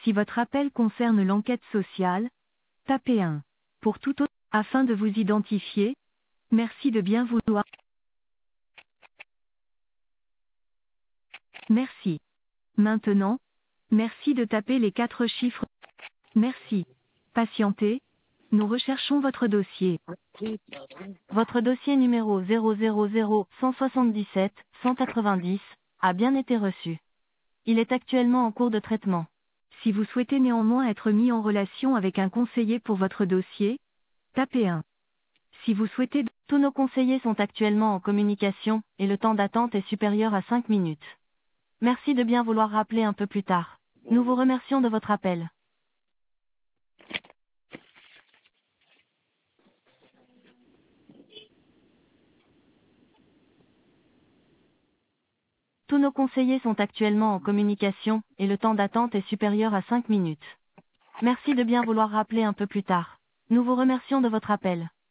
Si votre appel concerne l'enquête sociale, tapez 1. Pour tout autre, afin de vous identifier, merci de bien vouloir. Merci. Maintenant, merci de taper les 4 chiffres. Merci. Patientez. Nous recherchons votre dossier. Votre dossier numéro 000-177-190 a bien été reçu. Il est actuellement en cours de traitement. Si vous souhaitez néanmoins être mis en relation avec un conseiller pour votre dossier, tapez 1. Si vous souhaitez, tous nos conseillers sont actuellement en communication, et le temps d'attente est supérieur à 5 minutes. Merci de bien vouloir rappeler un peu plus tard. Nous vous remercions de votre appel. Tous nos conseillers sont actuellement en communication, et le temps d'attente est supérieur à 5 minutes. Merci de bien vouloir rappeler un peu plus tard. Nous vous remercions de votre appel.